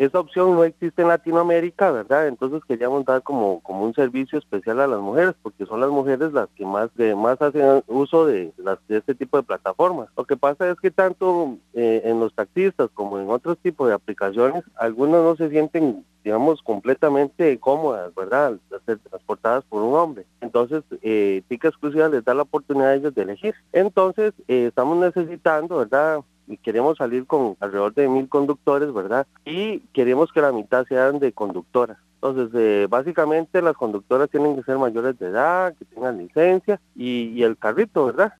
esa opción no existe en Latinoamérica, ¿verdad? Entonces queríamos dar como un servicio especial a las mujeres, porque son las mujeres las que más hacen uso de este tipo de plataformas. Lo que pasa es que tanto en los taxistas como en otros tipos de aplicaciones, algunas no se sienten, digamos, completamente cómodas, ¿verdad? De ser transportadas por un hombre. Entonces, Tica Exclusiva les da la oportunidad a ellos de elegir. Entonces, estamos necesitando, ¿verdad? Y queremos salir con alrededor de 1,000 conductores, ¿verdad? Y queremos que la mitad sean de conductoras. Entonces, básicamente las conductoras tienen que ser mayores de edad, que tengan licencia y el carrito, ¿verdad?